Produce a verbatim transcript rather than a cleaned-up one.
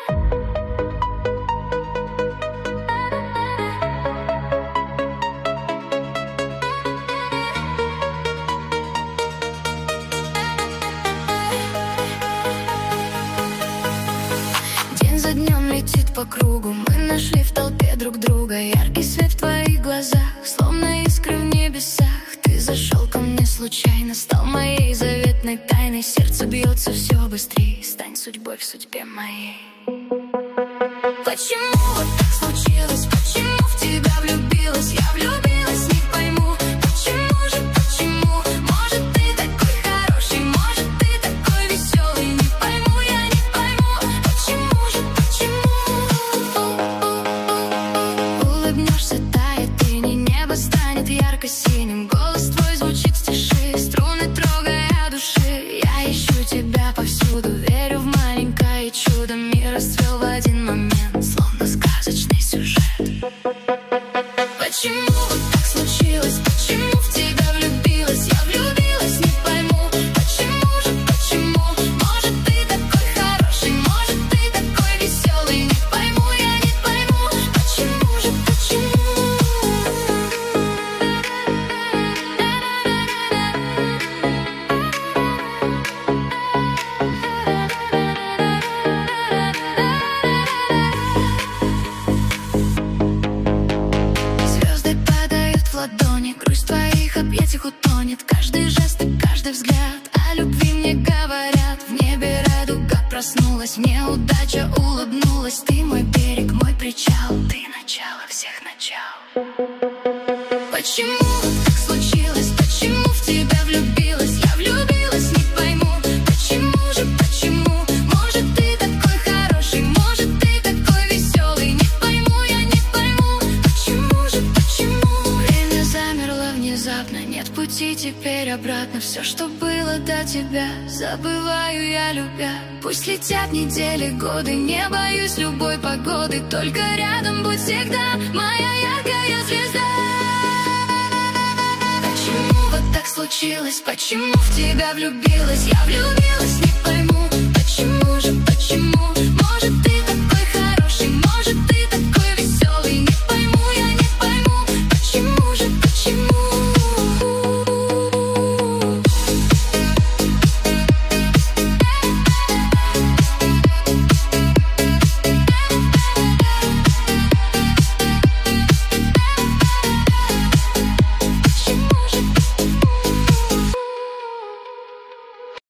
День за днем летит по кругу, мы нашли в толпе друг друга. Яркий свет в твоих глазах, словно искры в небесах. Ты зашел ко мне случайно, стал моей заветной тайной. Сердце бьется все быстрее, стань судьбой в судьбе моей. Почему вот так случилось? Почему в тебя влюбилась? Я влюбилась, не пойму. Почему же, почему? Может, ты такой хороший, может, ты такой веселый. Не пойму, я не пойму. Почему же, почему? Улыбнешься, тает тени, небо станет ярко-синим. Голос твой звучит в тиши, струны трогая души. Я ищу тебя повсюду, верю в маленькое чудо. Мир расцвел в один момент, словно сказочный сюжет. Почему вот так случилось? Почему в тебя влюбилась? Я влюбилась, не пойму. Почему же, почему? Может, ты такой хороший, может, ты такой веселый. Не пойму, я не пойму. Почему же, почему? Звезды падают в ладони, грусть в твоих объятиях утонет. Каждый жест и каждый взгляд о любви мне говорят. В небе радуга проснулась, мне удача улыбнулась. Ты мой берег, мой причал, ты начало всех начал. Почему вот так случилось? Почему в тебя влюбилась? Я влюбилась, не пойму. Почему же, почему? Может, ты такой хороший, может, ты такой веселый. Не пойму, я не пойму. Почему же, почему? Время замерло внезапно, нет пути теперь обратно. Все, что было до тебя, забываю я, любя. Пусть летят недели, годы, не боюсь любой погоды. Только рядом будь всегда, моя яркая звезда. Почему вот так случилось? Почему в тебя влюбилась? Я влюбилась.